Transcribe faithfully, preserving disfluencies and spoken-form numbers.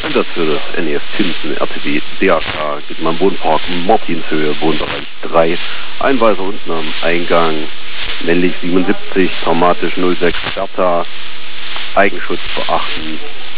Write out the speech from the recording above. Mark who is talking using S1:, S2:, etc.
S1: Und das für das N E S Tinsen R T W D A K geht man Wohnpark Martinshöhe, Wohnbereich drei. Einweiser unten am Eingang, männlich siebenundsiebzig, traumatisch null sechs Bertha, Eigenschutz beachten.